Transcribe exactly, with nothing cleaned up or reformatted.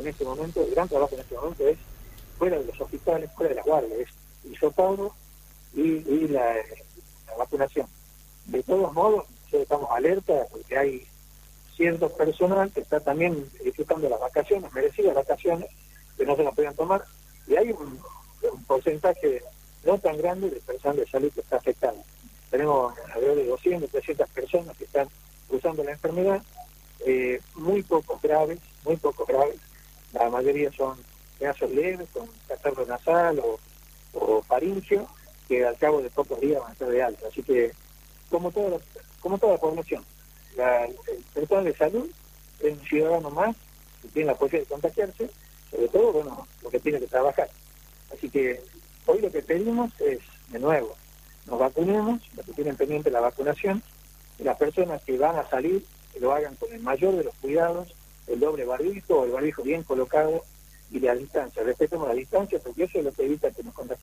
en este momento, el gran trabajo en este momento es fuera de los hospitales, fuera de las guardias, es el hisopado y, y la, la vacunación. De todos modos, nosotros estamos alerta porque hay cierto personal que está también disfrutando las vacaciones, merecidas vacaciones, que no se las pueden tomar, y hay un, un porcentaje no tan grande de personal de salud que está afectado. Tenemos alrededor de doscientas, trescientas personas que están usando la enfermedad, eh, muy pocos graves, muy pocos graves, la mayoría son casos leves, con catarro nasal o, o faringio, que al cabo de pocos días van a ser de alta. Así que, como toda la, como toda la población, la, el personal de salud es un ciudadano más que tiene la posibilidad de contagiarse, sobre todo, bueno, lo que tiene que trabajar. Así que hoy lo que pedimos es, de nuevo, nos vacunemos, los que tienen pendiente la vacunación, y las personas que van a salir, que lo hagan con el mayor de los cuidados, el doble barbijo o el barbijo bien colocado y la distancia. Respetemos la distancia porque eso es lo que evita que nos contagiemos.